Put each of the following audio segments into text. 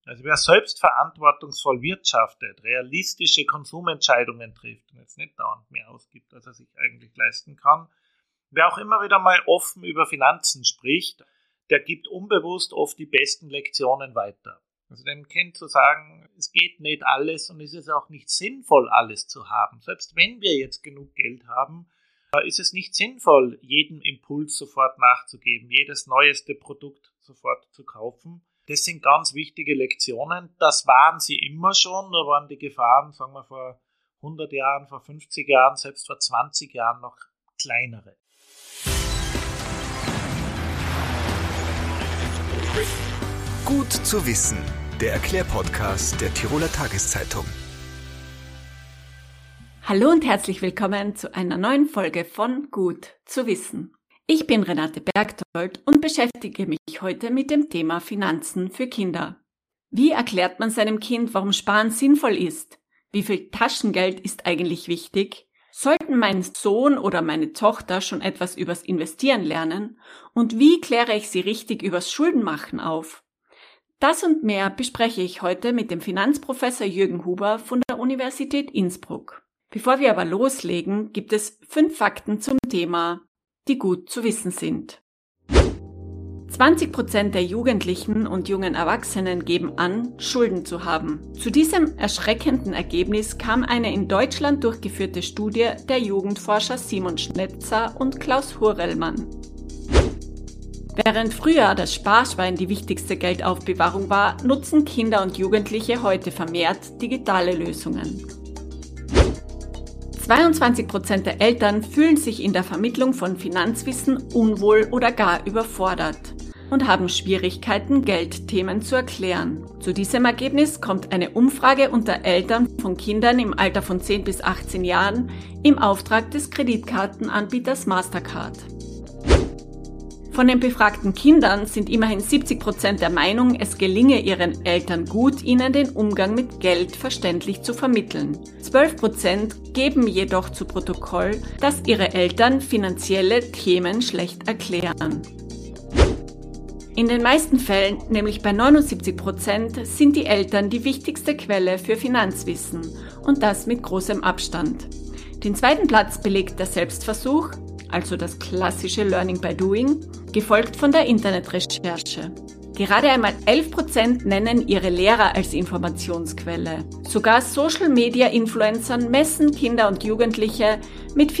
Also wer selbst verantwortungsvoll wirtschaftet, realistische Konsumentscheidungen trifft und jetzt nicht dauernd mehr ausgibt, als er sich eigentlich leisten kann, wer auch immer wieder mal offen über Finanzen spricht, der gibt unbewusst oft die besten Lektionen weiter. Also dem Kind zu sagen, es geht nicht alles und es ist auch nicht sinnvoll, alles zu haben. Selbst wenn wir jetzt genug Geld haben, ist es nicht sinnvoll, jedem Impuls sofort nachzugeben, jedes neueste Produkt sofort zu kaufen. Das sind ganz wichtige Lektionen. Das waren sie immer schon, da waren die Gefahren, sagen wir vor 100 Jahren, vor 50 Jahren, selbst vor 20 Jahren noch kleinere. Gut zu wissen, der Erklärpodcast der Tiroler Tageszeitung. Hallo und herzlich willkommen zu einer neuen Folge von Gut zu wissen. Ich bin Renate Bergtold und beschäftige mich heute mit dem Thema Finanzen für Kinder. Wie erklärt man seinem Kind, warum Sparen sinnvoll ist? Wie viel Taschengeld ist eigentlich wichtig? Sollten mein Sohn oder meine Tochter schon etwas übers Investieren lernen? Und wie kläre ich sie richtig übers Schuldenmachen auf? Das und mehr bespreche ich heute mit dem Finanzprofessor Jürgen Huber von der Universität Innsbruck. Bevor wir aber loslegen, gibt es 5 Fakten zum Thema, die gut zu wissen sind. 20% der Jugendlichen und jungen Erwachsenen geben an, Schulden zu haben. Zu diesem erschreckenden Ergebnis kam eine in Deutschland durchgeführte Studie der Jugendforscher Simon Schnetzer und Klaus Hurrellmann. Während früher das Sparschwein die wichtigste Geldaufbewahrung war, nutzen Kinder und Jugendliche heute vermehrt digitale Lösungen. 22% der Eltern fühlen sich in der Vermittlung von Finanzwissen unwohl oder gar überfordert und haben Schwierigkeiten, Geldthemen zu erklären. Zu diesem Ergebnis kommt eine Umfrage unter Eltern von Kindern im Alter von 10 bis 18 Jahren im Auftrag des Kreditkartenanbieters Mastercard. Von den befragten Kindern sind immerhin 70% der Meinung, es gelinge ihren Eltern gut, ihnen den Umgang mit Geld verständlich zu vermitteln. 12% geben jedoch zu Protokoll, dass ihre Eltern finanzielle Themen schlecht erklären. In den meisten Fällen, nämlich bei 79%, sind die Eltern die wichtigste Quelle für Finanzwissen und das mit großem Abstand. Den zweiten Platz belegt der Selbstversuch, also das klassische Learning by Doing, gefolgt von der Internetrecherche. Gerade einmal 11% nennen ihre Lehrer als Informationsquelle. Sogar Social-Media-Influencern messen Kinder und Jugendliche mit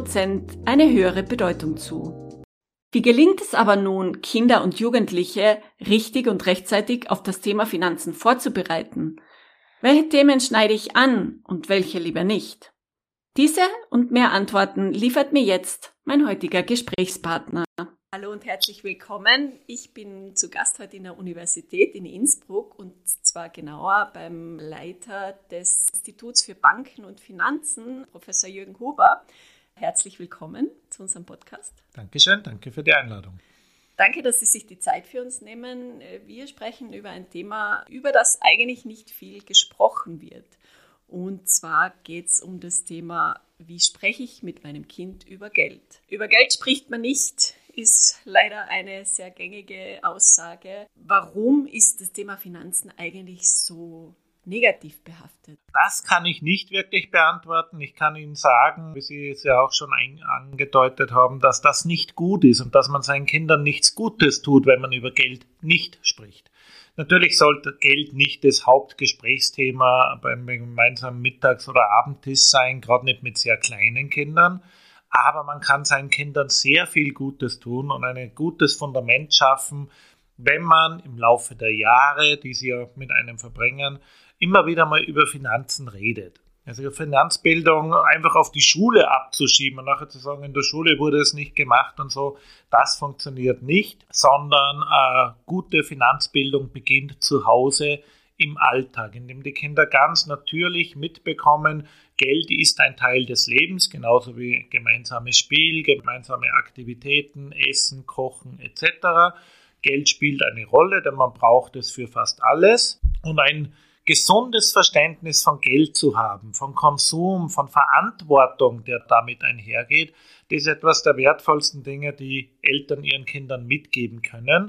14% eine höhere Bedeutung zu. Wie gelingt es aber nun, Kinder und Jugendliche richtig und rechtzeitig auf das Thema Finanzen vorzubereiten? Welche Themen schneide ich an und welche lieber nicht? Diese und mehr Antworten liefert mir jetzt mein heutiger Gesprächspartner. Hallo und herzlich willkommen. Ich bin zu Gast heute in der Universität in Innsbruck und zwar genauer beim Leiter des Instituts für Banken und Finanzen, Professor Jürgen Huber. Herzlich willkommen zu unserem Podcast. Dankeschön, danke für die Einladung. Danke, dass Sie sich die Zeit für uns nehmen. Wir sprechen über ein Thema, über das eigentlich nicht viel gesprochen wird. Und zwar geht es um das Thema, wie spreche ich mit meinem Kind über Geld? Über Geld spricht man nicht, ist leider eine sehr gängige Aussage. Warum ist das Thema Finanzen eigentlich so negativ behaftet? Das kann ich nicht wirklich beantworten. Ich kann Ihnen sagen, wie Sie es ja auch schon angedeutet haben, dass das nicht gut ist und dass man seinen Kindern nichts Gutes tut, wenn man über Geld nicht spricht. Natürlich sollte Geld nicht das Hauptgesprächsthema beim gemeinsamen Mittags- oder Abendtisch sein, gerade nicht mit sehr kleinen Kindern. Aber man kann seinen Kindern sehr viel Gutes tun und ein gutes Fundament schaffen, wenn man im Laufe der Jahre, die sie ja mit einem verbringen, immer wieder mal über Finanzen redet. Also Finanzbildung einfach auf die Schule abzuschieben und nachher zu sagen, in der Schule wurde es nicht gemacht und so, das funktioniert nicht, sondern gute Finanzbildung beginnt zu Hause im Alltag, indem die Kinder ganz natürlich mitbekommen, Geld ist ein Teil des Lebens, genauso wie gemeinsames Spiel, gemeinsame Aktivitäten, Essen, Kochen etc. Geld spielt eine Rolle, denn man braucht es für fast alles und ein gesundes Verständnis von Geld zu haben, von Konsum, von Verantwortung, der damit einhergeht, das ist etwas der wertvollsten Dinge, die Eltern ihren Kindern mitgeben können.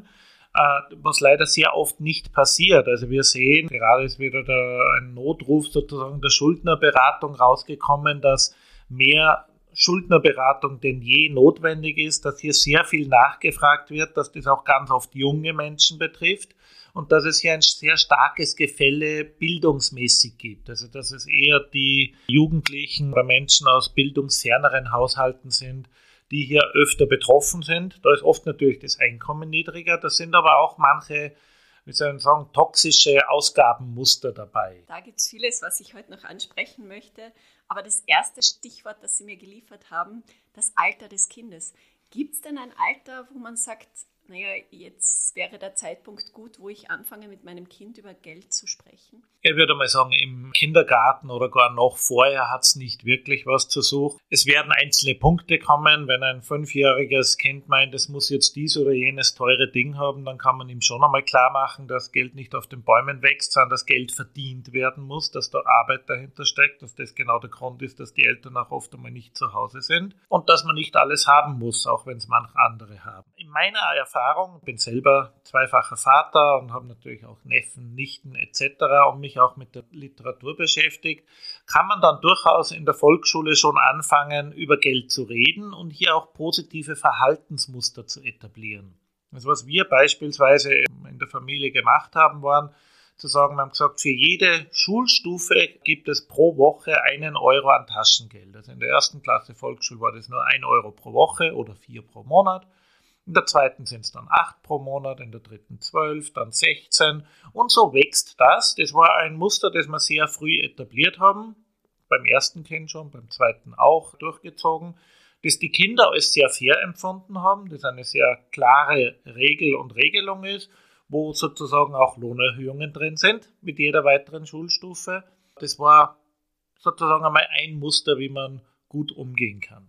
was leider sehr oft nicht passiert. Also wir sehen, gerade ist wieder ein Notruf sozusagen der Schuldnerberatung rausgekommen, dass mehr Schuldnerberatung denn je notwendig ist, dass hier sehr viel nachgefragt wird, dass das auch ganz oft junge Menschen betrifft und dass es hier ein sehr starkes Gefälle bildungsmäßig gibt. Also dass es eher die Jugendlichen oder Menschen aus bildungsferneren Haushalten sind, die hier öfter betroffen sind. Da ist oft natürlich das Einkommen niedriger, da sind aber auch manche, wie soll ich sagen, toxische Ausgabenmuster dabei. Da gibt es vieles, was ich heute noch ansprechen möchte. Aber das erste Stichwort, das Sie mir geliefert haben, das Alter des Kindes. Gibt es denn ein Alter, wo man sagt, naja, jetzt wäre der Zeitpunkt gut, wo ich anfange, mit meinem Kind über Geld zu sprechen? Ich würde mal sagen, im Kindergarten oder gar noch vorher hat es nicht wirklich was zu suchen. Es werden einzelne Punkte kommen. Wenn ein 5-jähriges Kind meint, es muss jetzt dies oder jenes teure Ding haben, dann kann man ihm schon einmal klar machen, dass Geld nicht auf den Bäumen wächst, sondern dass Geld verdient werden muss, dass da Arbeit dahinter steckt, dass das genau der Grund ist, dass die Eltern auch oft einmal nicht zu Hause sind und dass man nicht alles haben muss, auch wenn es manche andere haben. In meiner Erfahrung, ich bin selber zweifacher Vater und habe natürlich auch Neffen, Nichten etc. und mich auch mit der Literatur beschäftigt, kann man dann durchaus in der Volksschule schon anfangen, über Geld zu reden und hier auch positive Verhaltensmuster zu etablieren. Also was wir beispielsweise in der Familie gemacht haben, waren zu sagen, wir haben gesagt, für jede Schulstufe gibt es pro Woche 1 Euro an Taschengeld. Also in der 1. Klasse Volksschule war das nur 1 Euro pro Woche oder 4 pro Monat. In der 2. sind es dann 8 pro Monat, in der 3. 12, dann 16 und so wächst das. Das war ein Muster, das wir sehr früh etabliert haben, beim ersten Kind schon, beim zweiten auch durchgezogen, das die Kinder als sehr fair empfunden haben, das eine sehr klare Regel und Regelung ist, wo sozusagen auch Lohnerhöhungen drin sind mit jeder weiteren Schulstufe. Das war sozusagen einmal ein Muster, wie man gut umgehen kann.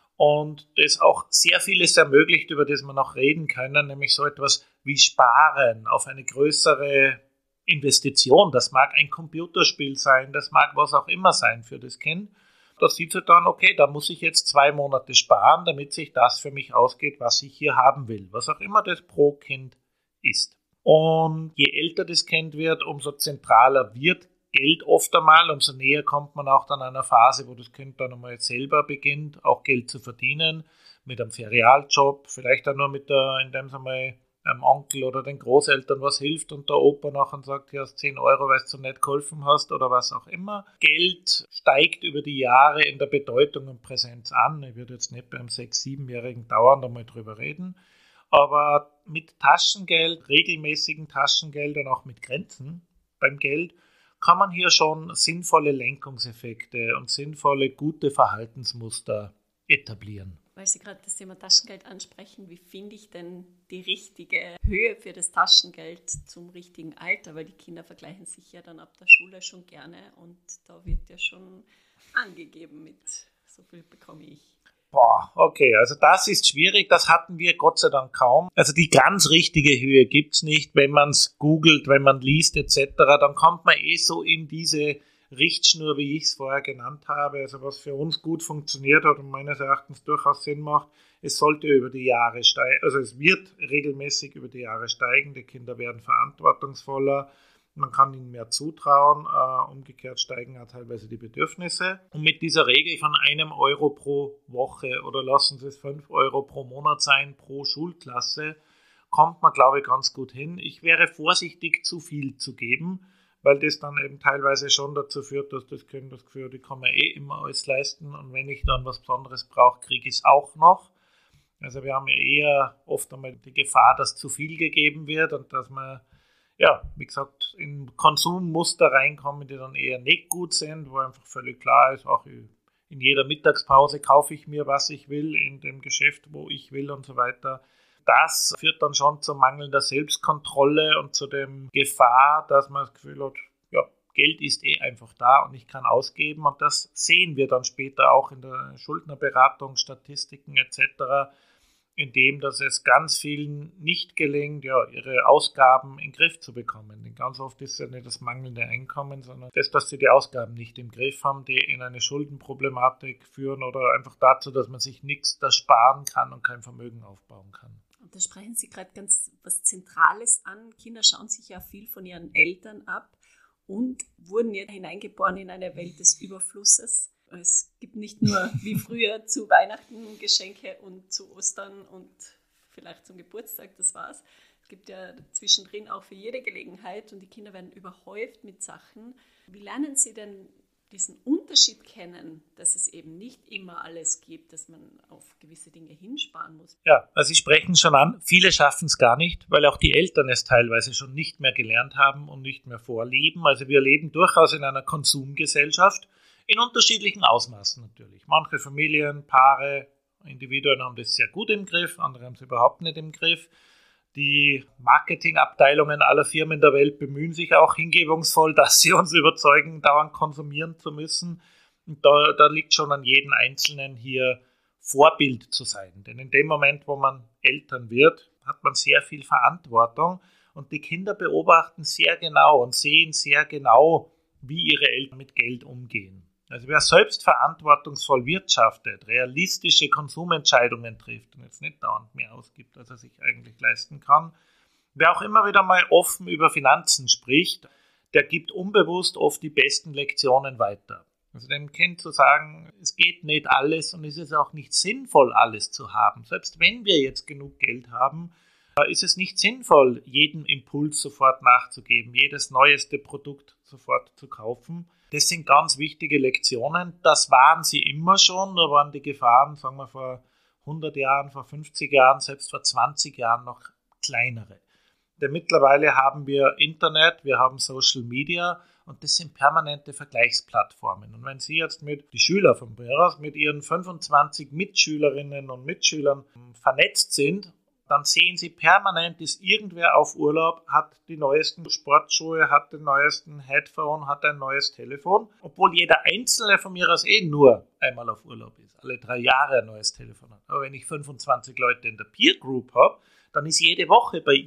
Und das auch sehr vieles ermöglicht, über das wir noch reden können, nämlich so etwas wie Sparen auf eine größere Investition. Das mag ein Computerspiel sein, das mag was auch immer sein für das Kind. Da sieht sie dann, okay, da muss ich jetzt 2 Monate sparen, damit sich das für mich ausgeht, was ich hier haben will, was auch immer das pro Kind ist. Und je älter das Kind wird, umso zentraler wird Geld oft einmal, umso näher kommt man auch dann einer Phase, wo das Kind dann einmal selber beginnt, auch Geld zu verdienen, mit einem Ferialjob, vielleicht auch nur mit indem es einmal einem Onkel oder den Großeltern was hilft und der Opa nachher sagt, hier hast 10 Euro, weil du nicht geholfen hast oder was auch immer. Geld steigt über die Jahre in der Bedeutung und Präsenz an. Ich würde jetzt nicht beim 6-, 7-Jährigen dauernd einmal drüber reden, aber mit Taschengeld, regelmäßigen Taschengeld und auch mit Grenzen beim Geld kann man hier schon sinnvolle Lenkungseffekte und sinnvolle, gute Verhaltensmuster etablieren. Weil Sie gerade das Thema Taschengeld ansprechen, wie finde ich denn die richtige Höhe für das Taschengeld zum richtigen Alter? Weil die Kinder vergleichen sich ja dann ab der Schule schon gerne und da wird ja schon angegeben mit so viel bekomme ich. Okay, also das ist schwierig, das hatten wir Gott sei Dank kaum. Also die ganz richtige Höhe gibt's nicht, wenn man es googelt, wenn man liest etc., dann kommt man so in diese Richtschnur, wie ich es vorher genannt habe, also was für uns gut funktioniert hat und meines Erachtens durchaus Sinn macht, es sollte über die Jahre steigen, also es wird regelmäßig über die Jahre steigen, die Kinder werden verantwortungsvoller, man kann ihnen mehr zutrauen, umgekehrt steigen auch teilweise die Bedürfnisse. Und mit dieser Regel von 1 Euro pro Woche oder lassen Sie es 5 Euro pro Monat sein, pro Schulklasse, kommt man, glaube ich, ganz gut hin. Ich wäre vorsichtig, zu viel zu geben, weil das dann eben teilweise schon dazu führt, dass das Kind das Gefühl hat, ich kann mir immer alles leisten und wenn ich dann was Besonderes brauche, kriege ich es auch noch. Also wir haben eher oft einmal die Gefahr, dass zu viel gegeben wird und dass man wie gesagt, in Konsummuster reinkommen, die dann eher nicht gut sind, wo einfach völlig klar ist, auch in jeder Mittagspause kaufe ich mir, was ich will, in dem Geschäft, wo ich will und so weiter. Das führt dann schon zu mangelnder Selbstkontrolle und zu dem Gefahr, dass man das Gefühl hat, Geld ist einfach da und ich kann ausgeben. Und das sehen wir dann später auch in der Schuldnerberatung, Statistiken etc., indem dass es ganz vielen nicht gelingt, ihre Ausgaben in den Griff zu bekommen. Denn ganz oft ist es ja nicht das mangelnde Einkommen, sondern das, dass sie die Ausgaben nicht im Griff haben, die in eine Schuldenproblematik führen oder einfach dazu, dass man sich nichts da sparen kann und kein Vermögen aufbauen kann. Und da sprechen Sie gerade ganz was Zentrales an. Kinder schauen sich ja viel von ihren Eltern ab und wurden ja hineingeboren in eine Welt des Überflusses. Es gibt nicht nur wie früher zu Weihnachten Geschenke und zu Ostern und vielleicht zum Geburtstag, das war's. Es gibt ja zwischendrin auch für jede Gelegenheit und die Kinder werden überhäuft mit Sachen. Wie lernen Sie denn diesen Unterschied kennen, dass es eben nicht immer alles gibt, dass man auf gewisse Dinge hinsparen muss? Ja, also Sie sprechen schon an, viele schaffen es gar nicht, weil auch die Eltern es teilweise schon nicht mehr gelernt haben und nicht mehr vorleben. Also wir leben durchaus in einer Konsumgesellschaft, in unterschiedlichen Ausmaßen natürlich. Manche Familien, Paare, Individuen haben das sehr gut im Griff, andere haben es überhaupt nicht im Griff. Die Marketingabteilungen aller Firmen der Welt bemühen sich auch hingebungsvoll, dass sie uns überzeugen, dauernd konsumieren zu müssen. Und da liegt schon an jedem Einzelnen hier Vorbild zu sein. Denn in dem Moment, wo man Eltern wird, hat man sehr viel Verantwortung und die Kinder beobachten sehr genau und sehen sehr genau, wie ihre Eltern mit Geld umgehen. Also wer selbst verantwortungsvoll wirtschaftet, realistische Konsumentscheidungen trifft und jetzt nicht dauernd mehr ausgibt, als er sich eigentlich leisten kann, wer auch immer wieder mal offen über Finanzen spricht, der gibt unbewusst oft die besten Lektionen weiter. Also dem Kind zu sagen, es geht nicht alles und es ist auch nicht sinnvoll, alles zu haben. Selbst wenn wir jetzt genug Geld haben, ist es nicht sinnvoll, jedem Impuls sofort nachzugeben, jedes neueste Produkt sofort zu kaufen. Das sind ganz wichtige Lektionen. Das waren sie immer schon, da waren die Gefahren, sagen wir, vor 100 Jahren, vor 50 Jahren, selbst vor 20 Jahren noch kleinere. Denn mittlerweile haben wir Internet, wir haben Social Media und das sind permanente Vergleichsplattformen. Und wenn Sie jetzt die Schüler von Beras mit ihren 25 Mitschülerinnen und Mitschülern vernetzt sind, dann sehen Sie permanent, ist irgendwer auf Urlaub, hat die neuesten Sportschuhe, hat den neuesten Headphone, hat ein neues Telefon, obwohl jeder Einzelne von mir aus nur einmal auf Urlaub ist, alle 3 Jahre ein neues Telefon hat. Aber wenn ich 25 Leute in der Peer Group habe, dann ist jede Woche bei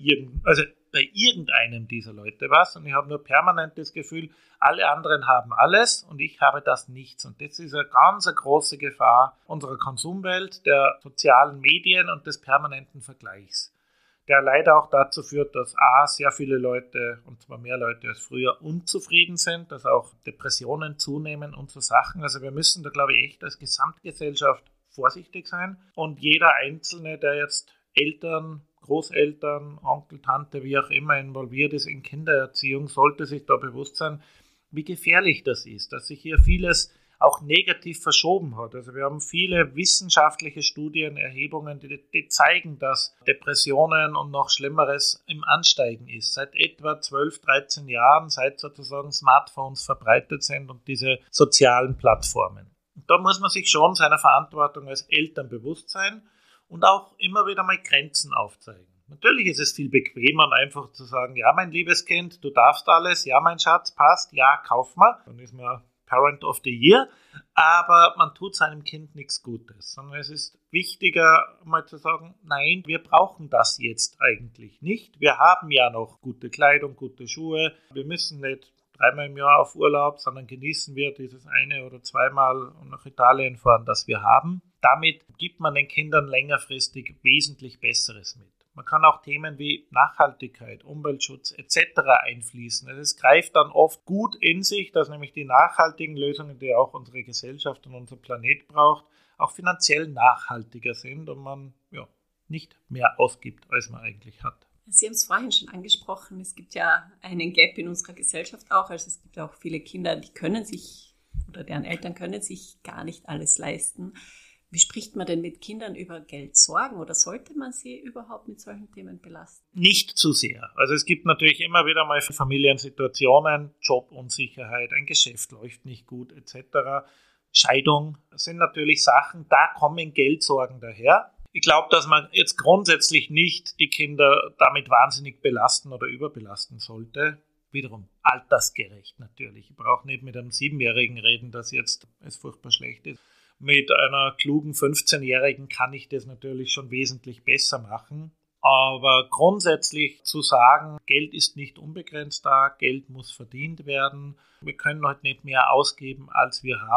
irgendeinem dieser Leute was und ich habe nur permanent das Gefühl, alle anderen haben alles und ich habe das nichts. Und das ist eine ganz große Gefahr unserer Konsumwelt, der sozialen Medien und des permanenten Vergleichs, der leider auch dazu führt, dass sehr viele Leute, und zwar mehr Leute als früher, unzufrieden sind, dass auch Depressionen zunehmen und so Sachen. Also wir müssen da, glaube ich, echt als Gesamtgesellschaft vorsichtig sein und jeder Einzelne, der jetzt Eltern, Großeltern, Onkel, Tante, wie auch immer involviert ist in Kindererziehung, sollte sich da bewusst sein, wie gefährlich das ist, dass sich hier vieles auch negativ verschoben hat. Also wir haben viele wissenschaftliche Studien, Erhebungen, die zeigen, dass Depressionen und noch Schlimmeres im Ansteigen ist. Seit etwa 12, 13 Jahren, seit sozusagen Smartphones verbreitet sind und diese sozialen Plattformen. Und da muss man sich schon seiner Verantwortung als Eltern bewusst sein und auch immer wieder mal Grenzen aufzeigen. Natürlich ist es viel bequemer, einfach zu sagen, ja, mein liebes Kind, du darfst alles, ja, mein Schatz, passt, ja, kauf mal. Dann ist man Parent of the Year, aber man tut seinem Kind nichts Gutes, sondern es ist wichtiger, mal zu sagen, nein, wir brauchen das jetzt eigentlich nicht. Wir haben ja noch gute Kleidung, gute Schuhe. Wir müssen nicht 3-mal im Jahr auf Urlaub, sondern genießen wir dieses 1- oder 2-mal nach Italien fahren, das wir haben. Damit gibt man den Kindern längerfristig wesentlich Besseres mit. Man kann auch Themen wie Nachhaltigkeit, Umweltschutz etc. einfließen. Es greift dann oft gut in sich, dass nämlich die nachhaltigen Lösungen, die auch unsere Gesellschaft und unser Planet braucht, auch finanziell nachhaltiger sind und man nicht mehr ausgibt, als man eigentlich hat. Sie haben es vorhin schon angesprochen, es gibt ja einen Gap in unserer Gesellschaft auch. Also es gibt auch viele Kinder, die können sich oder deren Eltern können sich gar nicht alles leisten. Wie spricht man denn mit Kindern über Geldsorgen oder sollte man sie überhaupt mit solchen Themen belasten? Nicht zu sehr. Also es gibt natürlich immer wieder mal Familiensituationen, Jobunsicherheit, ein Geschäft läuft nicht gut etc. Scheidung sind natürlich Sachen, da kommen Geldsorgen daher. Ich glaube, dass man jetzt grundsätzlich nicht die Kinder damit wahnsinnig belasten oder überbelasten sollte. Wiederum altersgerecht natürlich. Ich brauche nicht mit einem 7-Jährigen reden, dass jetzt es furchtbar schlecht ist. Mit einer klugen 15-Jährigen kann ich das natürlich schon wesentlich besser machen. Aber grundsätzlich zu sagen, Geld ist nicht unbegrenzt da, Geld muss verdient werden. Wir können halt nicht mehr ausgeben, als wir haben.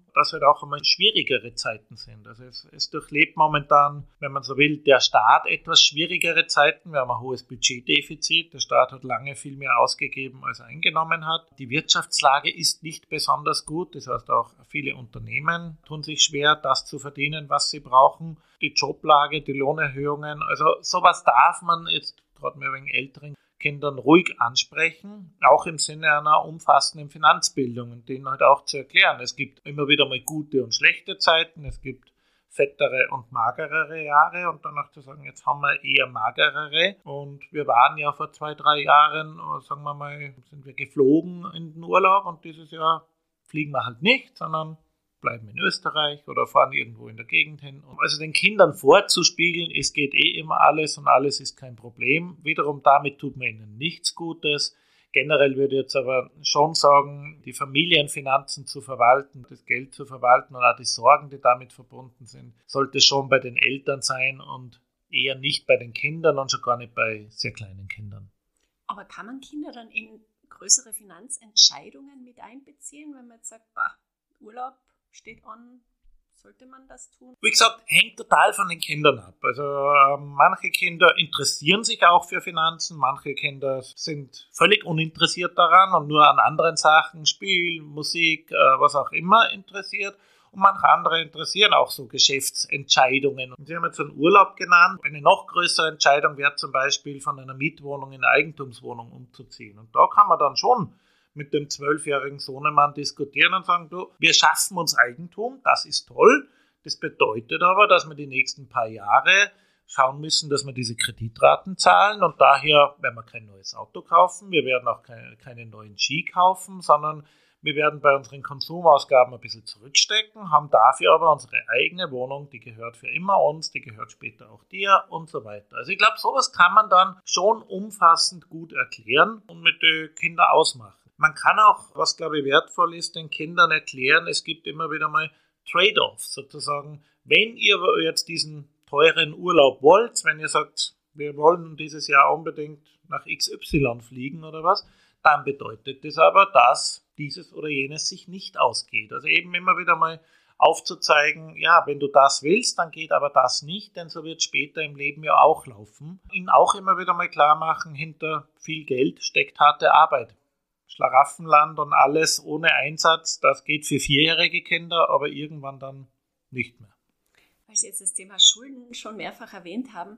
dass halt auch einmal schwierigere Zeiten sind. Also es durchlebt momentan, wenn man so will, der Staat etwas schwierigere Zeiten. Wir haben ein hohes Budgetdefizit. Der Staat hat lange viel mehr ausgegeben, als er eingenommen hat. Die Wirtschaftslage ist nicht besonders gut. Das heißt, auch viele Unternehmen tun sich schwer, das zu verdienen, was sie brauchen. Die Joblage, die Lohnerhöhungen. Also sowas darf man jetzt gerade mit wegen älteren Kindern ruhig ansprechen, auch im Sinne einer umfassenden Finanzbildung und denen halt auch zu erklären. Es gibt immer wieder mal gute und schlechte Zeiten, es gibt fettere und magerere Jahre und danach zu sagen, jetzt haben wir eher magerere und wir waren ja vor 2-3 Jahren, sagen wir mal, sind wir geflogen in den Urlaub und dieses Jahr fliegen wir halt nicht, sondern bleiben in Österreich oder fahren irgendwo in der Gegend hin. Also den Kindern vorzuspiegeln, es geht immer alles und alles ist kein Problem. Wiederum damit tut man ihnen nichts Gutes. Generell würde ich jetzt aber schon sagen, die Familienfinanzen zu verwalten, das Geld zu verwalten und auch die Sorgen, die damit verbunden sind, sollte schon bei den Eltern sein und eher nicht bei den Kindern und schon gar nicht bei sehr kleinen Kindern. Aber kann man Kinder dann in größere Finanzentscheidungen mit einbeziehen, wenn man jetzt sagt, Urlaub steht an, sollte man das tun? Wie gesagt, hängt total von den Kindern ab. Also manche Kinder interessieren sich auch für Finanzen, manche Kinder sind völlig uninteressiert daran und nur an anderen Sachen, Spiel, Musik, was auch immer interessiert. Und manche andere interessieren auch so Geschäftsentscheidungen. Und Sie haben jetzt einen Urlaub genannt. Eine noch größere Entscheidung wäre zum Beispiel von einer Mietwohnung in eine Eigentumswohnung umzuziehen. Und da kann man dann schon mit dem 12-jährigen Sohnemann diskutieren und sagen, du, wir schaffen uns Eigentum, das ist toll. Das bedeutet aber, dass wir die nächsten paar Jahre schauen müssen, dass wir diese Kreditraten zahlen und daher werden wir kein neues Auto kaufen, wir werden auch keine neuen Ski kaufen, sondern wir werden bei unseren Konsumausgaben ein bisschen zurückstecken, haben dafür aber unsere eigene Wohnung, die gehört für immer uns, die gehört später auch dir und so weiter. Also ich glaube, sowas kann man dann schon umfassend gut erklären und mit den Kindern ausmachen. Man kann auch, was glaube ich wertvoll ist, den Kindern erklären, es gibt immer wieder mal Trade-offs sozusagen. Wenn ihr jetzt diesen teuren Urlaub wollt, wenn ihr sagt, wir wollen dieses Jahr unbedingt nach XY fliegen oder was, dann bedeutet das aber, dass dieses oder jenes sich nicht ausgeht. Also eben immer wieder mal aufzuzeigen, ja, wenn du das willst, dann geht aber das nicht, denn so wird später im Leben ja auch laufen. Ihnen auch immer wieder mal klar machen, hinter viel Geld steckt harte Arbeit. Schlaraffenland und alles ohne Einsatz, das geht für 4-jährige Kinder, aber irgendwann dann nicht mehr. Weil Sie jetzt das Thema Schulden schon mehrfach erwähnt haben,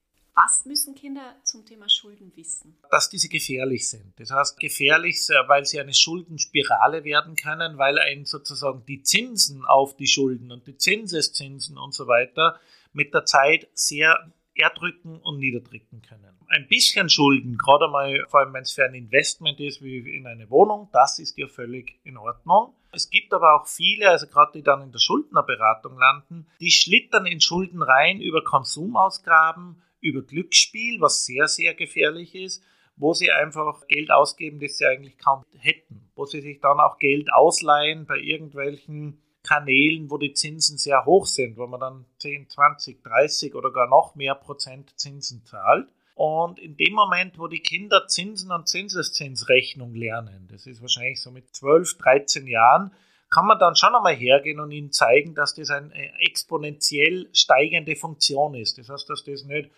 was müssen Kinder zum Thema Schulden wissen? Dass diese gefährlich sind. Das heißt gefährlich, weil sie eine Schuldenspirale werden können, weil einen sozusagen die Zinsen auf die Schulden und die Zinseszinsen und so weiter mit der Zeit sehr erdrücken und niederdrücken können. Ein bisschen Schulden, gerade mal, vor allem wenn es für ein Investment ist, wie in eine Wohnung, das ist ja völlig in Ordnung. Es gibt aber auch viele, also gerade die dann in der Schuldnerberatung landen, die schlittern in Schulden rein über Konsumausgaben, über Glücksspiel, was sehr, sehr gefährlich ist, wo sie einfach Geld ausgeben, das sie eigentlich kaum hätten, wo sie sich dann auch Geld ausleihen bei irgendwelchen Kanälen, wo die Zinsen sehr hoch sind, wo man dann 10, 20, 30 oder gar noch mehr Prozent Zinsen zahlt. Und in dem Moment, wo die Kinder Zinsen und Zinseszinsrechnung lernen, das ist wahrscheinlich so mit 12, 13 Jahren, kann man dann schon einmal hergehen und ihnen zeigen, dass das eine exponentiell steigende Funktion ist. Das heißt, dass das nicht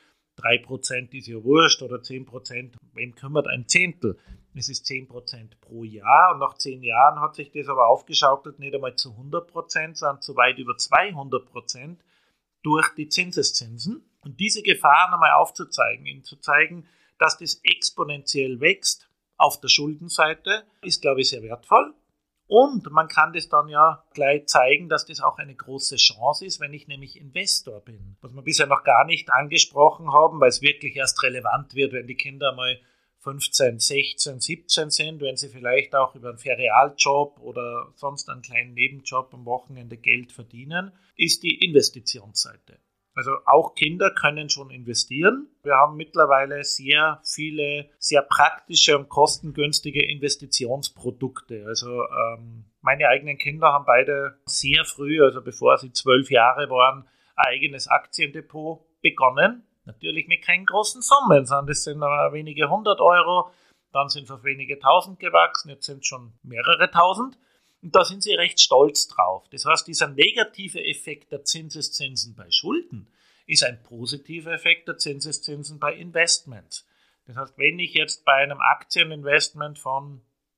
3% ist ja wurscht oder 10%, wem kümmert ein Zehntel? Es ist 10% pro Jahr und nach 10 Jahren hat sich das aber aufgeschaukelt, nicht einmal zu 100%, sondern zu weit über 200% durch die Zinseszinsen. Und diese Gefahren einmal aufzuzeigen, ihnen zu zeigen, dass das exponentiell wächst auf der Schuldenseite, ist, glaube ich, sehr wertvoll. Und man kann das dann ja gleich zeigen, dass das auch eine große Chance ist, wenn ich nämlich Investor bin. Was wir bisher noch gar nicht angesprochen haben, weil es wirklich erst relevant wird, wenn die Kinder mal 15, 16, 17 sind, wenn sie vielleicht auch über einen Ferialjob oder sonst einen kleinen Nebenjob am Wochenende Geld verdienen, ist die Investitionsseite. Also auch Kinder können schon investieren. Wir haben mittlerweile sehr viele, sehr praktische und kostengünstige Investitionsprodukte. Also meine eigenen Kinder haben beide sehr früh, also bevor sie 12 Jahre waren, ein eigenes Aktiendepot begonnen. Natürlich mit keinen großen Summen, sondern das sind wenige 100 Euro, dann sind es auf wenige Tausend gewachsen, jetzt sind es schon mehrere Tausend. Und da sind sie recht stolz drauf. Das heißt, dieser negative Effekt der Zinseszinsen bei Schulden ist ein positiver Effekt der Zinseszinsen bei Investments. Das heißt, wenn ich jetzt bei einem Aktieninvestment von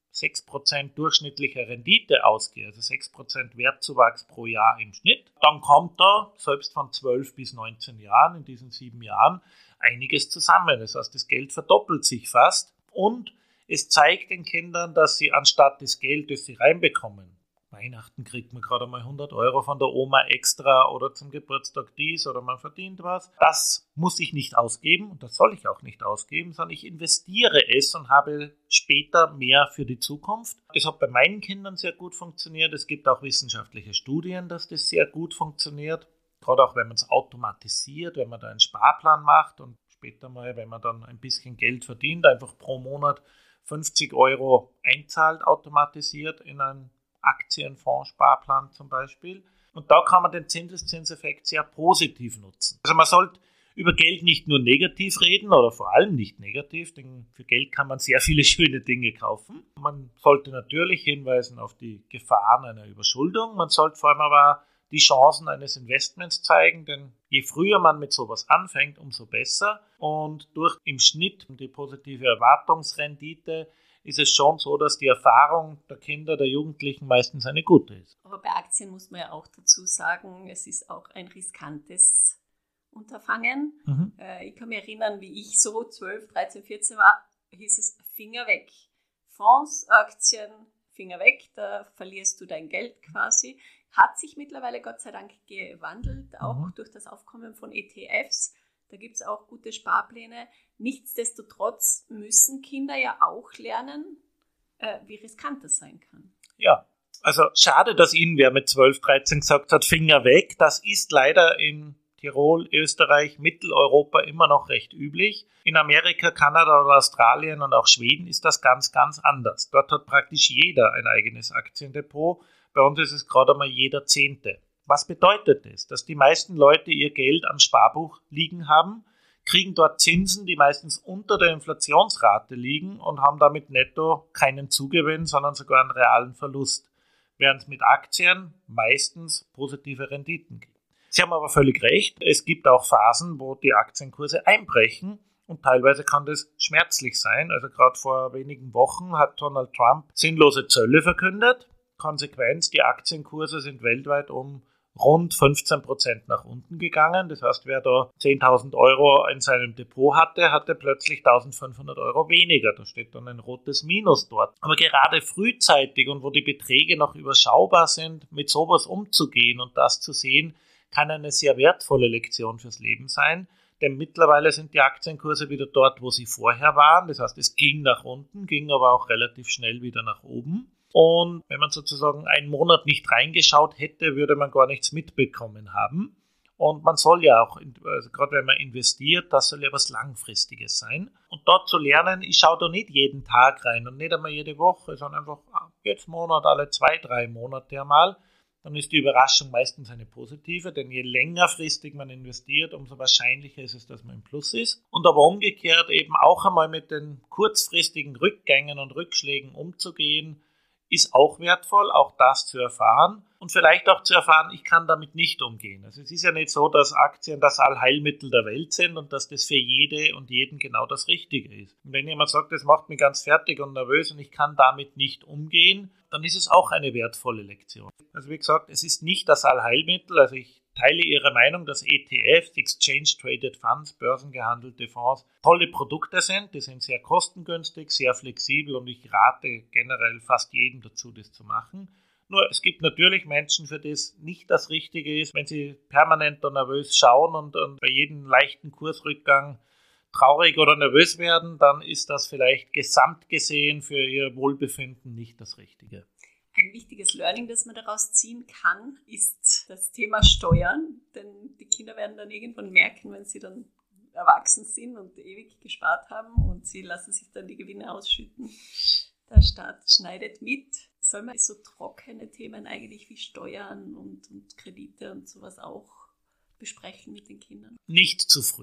6% durchschnittlicher Rendite ausgehe, also 6% Wertzuwachs pro Jahr im Schnitt, dann kommt da, selbst von 12 bis 19 Jahren, in diesen 7 Jahren, einiges zusammen. Das heißt, das Geld verdoppelt sich fast und es zeigt den Kindern, dass sie anstatt des Geldes, das sie reinbekommen, Weihnachten kriegt man gerade mal 100 € von der Oma extra oder zum Geburtstag dies oder man verdient was. Das muss ich nicht ausgeben und das soll ich auch nicht ausgeben, sondern ich investiere es und habe später mehr für die Zukunft. Das hat bei meinen Kindern sehr gut funktioniert. Es gibt auch wissenschaftliche Studien, dass das sehr gut funktioniert. Gerade auch, wenn man es automatisiert, wenn man da einen Sparplan macht und später mal, wenn man dann ein bisschen Geld verdient, einfach pro Monat 50 € einzahlt, automatisiert in einen Aktienfondssparplan zum Beispiel. Und da kann man den Zinseszinseffekt sehr positiv nutzen. Also man sollte über Geld nicht nur negativ reden oder vor allem nicht negativ, denn für Geld kann man sehr viele schöne Dinge kaufen. Man sollte natürlich hinweisen auf die Gefahren einer Überschuldung. Man sollte vor allem aber die Chancen eines Investments zeigen, denn je früher man mit sowas anfängt, umso besser. Und durch im Schnitt die positive Erwartungsrendite ist es schon so, dass die Erfahrung der Kinder, der Jugendlichen meistens eine gute ist. Aber bei Aktien muss man ja auch dazu sagen, es ist auch ein riskantes Unterfangen. Ich kann mich erinnern, wie ich so 12, 13, 14 war, hieß es Finger weg. Fonds, Aktien, Finger weg, da verlierst du dein Geld quasi. Hat sich mittlerweile Gott sei Dank gewandelt, auch durch das Aufkommen von ETFs. Da gibt es auch gute Sparpläne. Nichtsdestotrotz müssen Kinder ja auch lernen, wie riskant das sein kann. Ja, also schade, dass Ihnen wer mit 12, 13 gesagt hat, Finger weg. Das ist leider in Tirol, Österreich, Mitteleuropa immer noch recht üblich. In Amerika, Kanada oder Australien und auch Schweden ist das ganz, ganz anders. Dort hat praktisch jeder ein eigenes Aktiendepot. Bei uns ist es gerade mal jeder 10. Was bedeutet das? Dass die meisten Leute ihr Geld am Sparbuch liegen haben, kriegen dort Zinsen, die meistens unter der Inflationsrate liegen und haben damit netto keinen Zugewinn, sondern sogar einen realen Verlust. Während es mit Aktien meistens positive Renditen gibt. Sie haben aber völlig recht, es gibt auch Phasen, wo die Aktienkurse einbrechen und teilweise kann das schmerzlich sein. Also gerade vor wenigen Wochen hat Donald Trump sinnlose Zölle verkündet. Konsequenz, die Aktienkurse sind weltweit um rund 15% nach unten gegangen. Das heißt, wer da 10.000 € in seinem Depot hatte, hatte plötzlich 1.500 € weniger. Da steht dann ein rotes Minus dort. Aber gerade frühzeitig und wo die Beträge noch überschaubar sind, mit sowas umzugehen und das zu sehen, kann eine sehr wertvolle Lektion fürs Leben sein. Denn mittlerweile sind die Aktienkurse wieder dort, wo sie vorher waren. Das heißt, es ging nach unten, ging aber auch relativ schnell wieder nach oben. Und wenn man sozusagen einen Monat nicht reingeschaut hätte, würde man gar nichts mitbekommen haben. Und man soll ja auch, also gerade wenn man investiert, das soll ja was Langfristiges sein. Und dort zu lernen, ich schaue da nicht jeden Tag rein und nicht einmal jede Woche, sondern einfach jetzt Monat, alle 2, 3 Monate einmal. Dann ist die Überraschung meistens eine positive, denn je längerfristig man investiert, umso wahrscheinlicher ist es, dass man im Plus ist. Und aber umgekehrt eben auch einmal mit den kurzfristigen Rückgängen und Rückschlägen umzugehen, ist auch wertvoll, auch das zu erfahren und vielleicht auch zu erfahren, ich kann damit nicht umgehen. Also es ist ja nicht so, dass Aktien das Allheilmittel der Welt sind und dass das für jede und jeden genau das Richtige ist. Und wenn jemand sagt, das macht mich ganz fertig und nervös und ich kann damit nicht umgehen, dann ist es auch eine wertvolle Lektion. Also wie gesagt, es ist nicht das Allheilmittel, also ich teile Ihre Meinung, dass ETFs, Exchange Traded Funds, börsengehandelte Fonds, tolle Produkte sind. Die sind sehr kostengünstig, sehr flexibel und ich rate generell fast jedem dazu, das zu machen. Nur es gibt natürlich Menschen, für die es nicht das Richtige ist, wenn sie permanent und nervös schauen und bei jedem leichten Kursrückgang traurig oder nervös werden, dann ist das vielleicht gesamt gesehen für ihr Wohlbefinden nicht das Richtige. Ein wichtiges Learning, das man daraus ziehen kann, ist das Thema Steuern. Denn die Kinder werden dann irgendwann merken, wenn sie dann erwachsen sind und ewig gespart haben und sie lassen sich dann die Gewinne ausschütten. Der Staat schneidet mit. Soll man so trockene Themen eigentlich wie Steuern und Kredite und sowas auch besprechen mit den Kindern? Nicht zu früh.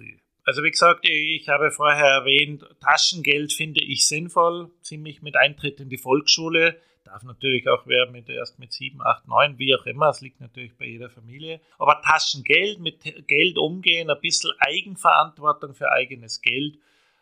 Also wie gesagt, ich habe vorher erwähnt, Taschengeld finde ich sinnvoll, ziemlich mit Eintritt in die Volksschule. Darf natürlich auch wer erst mit 7, 8, 9, wie auch immer, es liegt natürlich bei jeder Familie. Aber Taschengeld, mit Geld umgehen, ein bisschen Eigenverantwortung für eigenes Geld,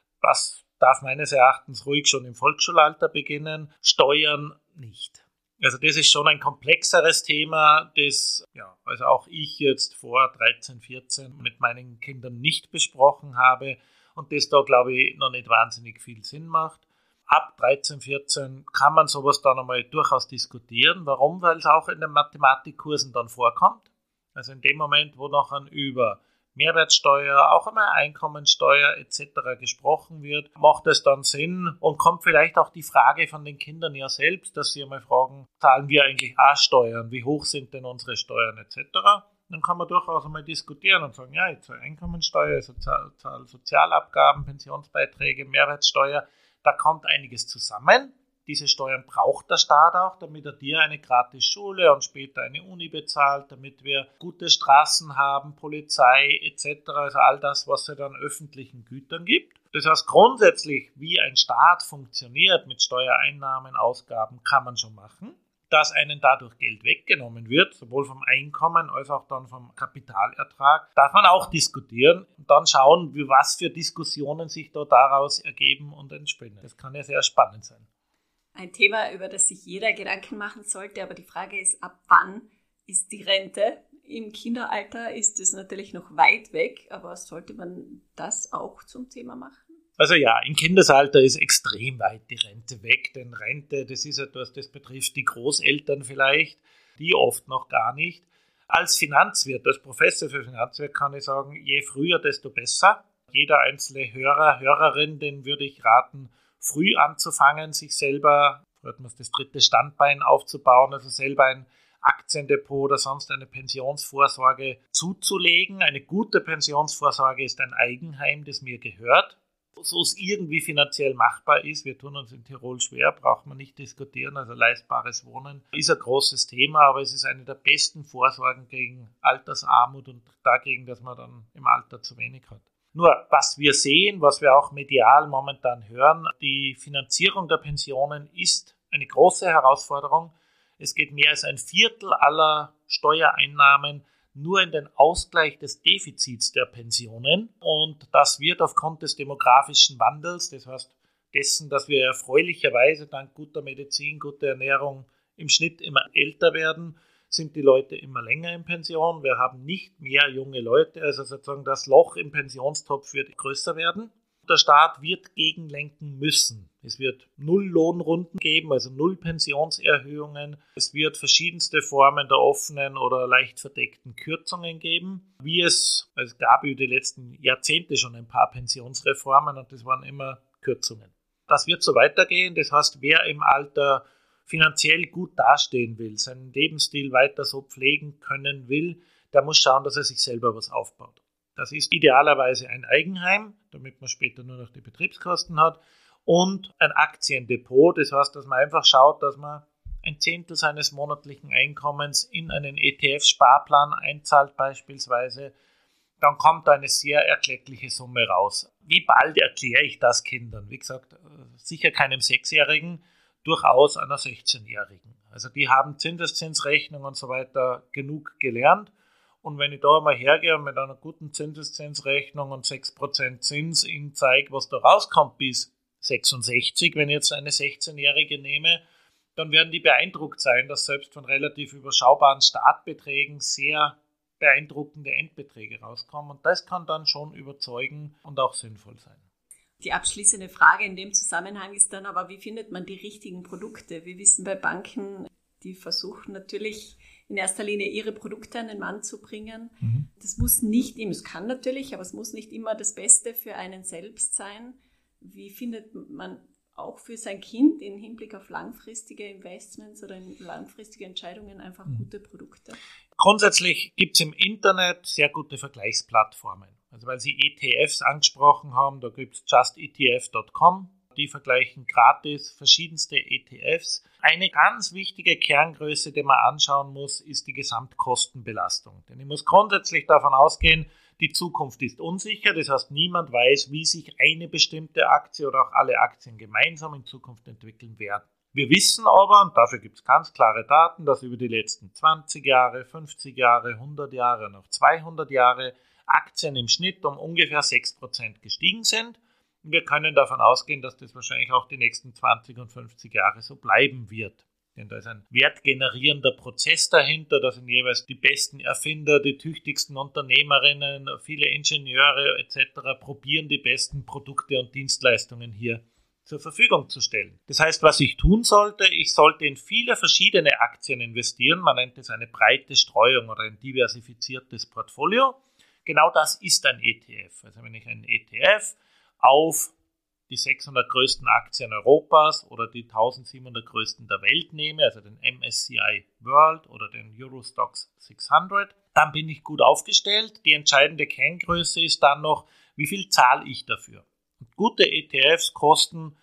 das darf meines Erachtens ruhig schon im Volksschulalter beginnen, Steuern nicht. Also das ist schon ein komplexeres Thema, das also auch ich jetzt vor 13, 14 mit meinen Kindern nicht besprochen habe und das da, glaube ich, noch nicht wahnsinnig viel Sinn macht. Ab 13, 14 kann man sowas dann einmal durchaus diskutieren. Warum? Weil es auch in den Mathematikkursen dann vorkommt. Also in dem Moment, wo nachher über Mehrwertsteuer, auch einmal Einkommensteuer etc. gesprochen wird, macht es dann Sinn und kommt vielleicht auch die Frage von den Kindern ja selbst, dass sie einmal fragen, zahlen wir eigentlich auch Steuern? Wie hoch sind denn unsere Steuern etc.? Dann kann man durchaus einmal diskutieren und sagen, ja, ich zahle Einkommensteuer, ich zahle Sozialabgaben, Pensionsbeiträge, Mehrwertsteuer. Da kommt einiges zusammen. Diese Steuern braucht der Staat auch, damit er dir eine gratis Schule und später eine Uni bezahlt, damit wir gute Straßen haben, Polizei etc., also all das, was es an öffentlichen Gütern gibt. Das heißt, grundsätzlich, wie ein Staat funktioniert mit Steuereinnahmen, Ausgaben, kann man schon machen. Dass einen dadurch Geld weggenommen wird, sowohl vom Einkommen als auch dann vom Kapitalertrag, darf man auch diskutieren und dann schauen, was für Diskussionen sich da daraus ergeben und entspinnen. Das kann ja sehr spannend sein. Ein Thema, über das sich jeder Gedanken machen sollte, aber die Frage ist, ab wann ist die Rente? Im Kinderalter ist es natürlich noch weit weg, aber sollte man das auch zum Thema machen? Also ja, im Kindesalter ist extrem weit die Rente weg, denn Rente, das ist etwas, das betrifft die Großeltern vielleicht, die oft noch gar nicht. Als Finanzwirt, als Professor für Finanzwirt kann ich sagen, je früher, desto besser. Jeder einzelne Hörer, Hörerin, den würde ich raten, früh anzufangen, sich selber, das 3. Standbein aufzubauen, also selber ein Aktiendepot oder sonst eine Pensionsvorsorge zuzulegen. Eine gute Pensionsvorsorge ist ein Eigenheim, das mir gehört. So es irgendwie finanziell machbar ist, wir tun uns in Tirol schwer, braucht man nicht diskutieren, also leistbares Wohnen ist ein großes Thema, aber es ist eine der besten Vorsorgen gegen Altersarmut und dagegen, dass man dann im Alter zu wenig hat. Nur, was wir sehen, was wir auch medial momentan hören, die Finanzierung der Pensionen ist eine große Herausforderung. Es geht mehr als ein Viertel aller Steuereinnahmen nur in den Ausgleich des Defizits der Pensionen. Und das wird aufgrund des demografischen Wandels, das heißt dessen, dass wir erfreulicherweise dank guter Medizin, guter Ernährung im Schnitt immer älter werden, sind die Leute immer länger in Pension. Wir haben nicht mehr junge Leute, also sozusagen das Loch im Pensionstopf wird größer werden. Der Staat wird gegenlenken müssen. Es wird 0 Lohnrunden geben, also 0 Pensionserhöhungen. Es wird verschiedenste Formen der offenen oder leicht verdeckten Kürzungen geben. Es gab über die letzten Jahrzehnte schon ein paar Pensionsreformen und das waren immer Kürzungen. Das wird so weitergehen. Das heißt, wer im Alter finanziell gut dastehen will, seinen Lebensstil weiter so pflegen können will, der muss schauen, dass er sich selber was aufbaut. Das ist idealerweise ein Eigenheim, damit man später nur noch die Betriebskosten hat, und ein Aktiendepot. Das heißt, dass man einfach schaut, dass man ein Zehntel seines monatlichen Einkommens in einen ETF-Sparplan einzahlt beispielsweise. Dann kommt eine sehr erkleckliche Summe raus. Wie bald erkläre ich das Kindern? Wie gesagt, sicher keinem 6-Jährigen, durchaus einer 16-Jährigen. Also die haben Zinseszinsrechnung und so weiter genug gelernt. Und wenn ich da mal hergehe und mit einer guten Zinseszinsrechnung und 6% Zins ihnen zeige, was da rauskommt bis 66, wenn ich jetzt eine 16-Jährige nehme, dann werden die beeindruckt sein, dass selbst von relativ überschaubaren Startbeträgen sehr beeindruckende Endbeträge rauskommen. Und das kann dann schon überzeugen und auch sinnvoll sein. Die abschließende Frage in dem Zusammenhang ist dann aber, wie findet man die richtigen Produkte? Wir wissen bei Banken, die versuchen natürlich in erster Linie ihre Produkte an den Mann zu bringen. Das muss nicht immer, es kann natürlich, aber es muss nicht immer das Beste für einen selbst sein. Wie findet man auch für sein Kind im Hinblick auf langfristige Investments oder langfristige Entscheidungen einfach gute Produkte? Grundsätzlich gibt es im Internet sehr gute Vergleichsplattformen. Also weil Sie ETFs angesprochen haben, da gibt es justetf.com. Die vergleichen gratis verschiedenste ETFs. Eine ganz wichtige Kerngröße, die man anschauen muss, ist die Gesamtkostenbelastung. Denn ich muss grundsätzlich davon ausgehen, Die Zukunft ist unsicher, das heißt, niemand weiß, wie sich eine bestimmte Aktie oder auch alle Aktien gemeinsam in Zukunft entwickeln werden. Wir wissen aber, und dafür gibt es ganz klare Daten, dass über die letzten 20 Jahre, 50 Jahre, 100 Jahre und auch 200 Jahre Aktien im Schnitt um ungefähr 6% gestiegen sind. Wir können davon ausgehen, dass das wahrscheinlich auch die nächsten 20 und 50 Jahre so bleiben wird. Denn da ist ein wertgenerierender Prozess dahinter, da sind jeweils die besten Erfinder, die tüchtigsten Unternehmerinnen, viele Ingenieure etc. probieren die besten Produkte und Dienstleistungen hier zur Verfügung zu stellen. Das heißt, was ich tun sollte, ich sollte in viele verschiedene Aktien investieren. Man nennt es eine breite Streuung oder ein diversifiziertes Portfolio. Genau das ist ein ETF. Also wenn ich einen ETF auf die 600 größten Aktien Europas oder die 1700 größten der Welt nehme, also den MSCI World oder den Eurostoxx 600, dann bin ich gut aufgestellt. Die entscheidende Kenngröße ist dann noch, wie viel zahle ich dafür? Und gute ETFs kosten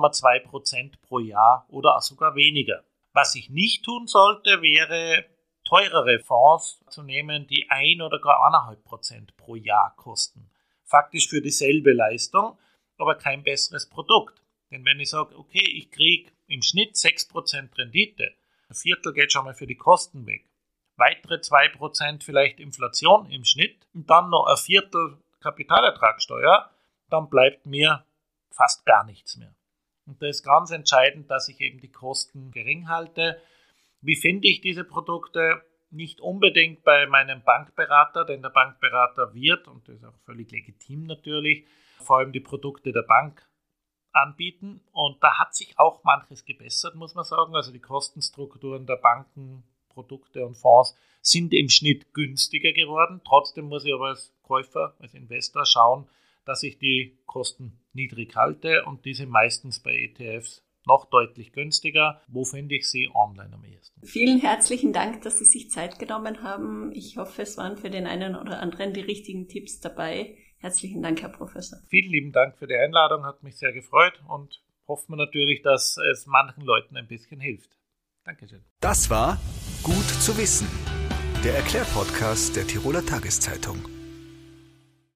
0,2% pro Jahr oder sogar weniger. Was ich nicht tun sollte, wäre teurere Fonds zu nehmen, die 1 oder gar 1,5% pro Jahr kosten. Faktisch für dieselbe Leistung, aber kein besseres Produkt. Denn wenn ich sage, okay, ich kriege im Schnitt 6% Rendite, ein Viertel geht schon mal für die Kosten weg, weitere 2% vielleicht Inflation im Schnitt und dann noch ein Viertel Kapitalertragssteuer, dann bleibt mir fast gar nichts mehr. Und da ist ganz entscheidend, dass ich eben die Kosten gering halte. Wie finde ich diese Produkte? Nicht unbedingt bei meinem Bankberater, denn der Bankberater wird, und das ist auch völlig legitim natürlich, vor allem die Produkte der Bank anbieten. Und da hat sich auch manches gebessert, muss man sagen. Also die Kostenstrukturen der Banken, Produkte und Fonds sind im Schnitt günstiger geworden. Trotzdem muss ich aber als Käufer, als Investor schauen, dass ich die Kosten niedrig halte und diese meistens bei ETFs noch deutlich günstiger. Wo finde ich sie? Online am ehesten. Vielen herzlichen Dank, dass Sie sich Zeit genommen haben. Ich hoffe, es waren für den einen oder anderen die richtigen Tipps dabei. Herzlichen Dank, Herr Professor. Vielen lieben Dank für die Einladung, hat mich sehr gefreut und hoffen wir natürlich, dass es manchen Leuten ein bisschen hilft. Dankeschön. Das war Gut zu wissen, der Erklärpodcast der Tiroler Tageszeitung.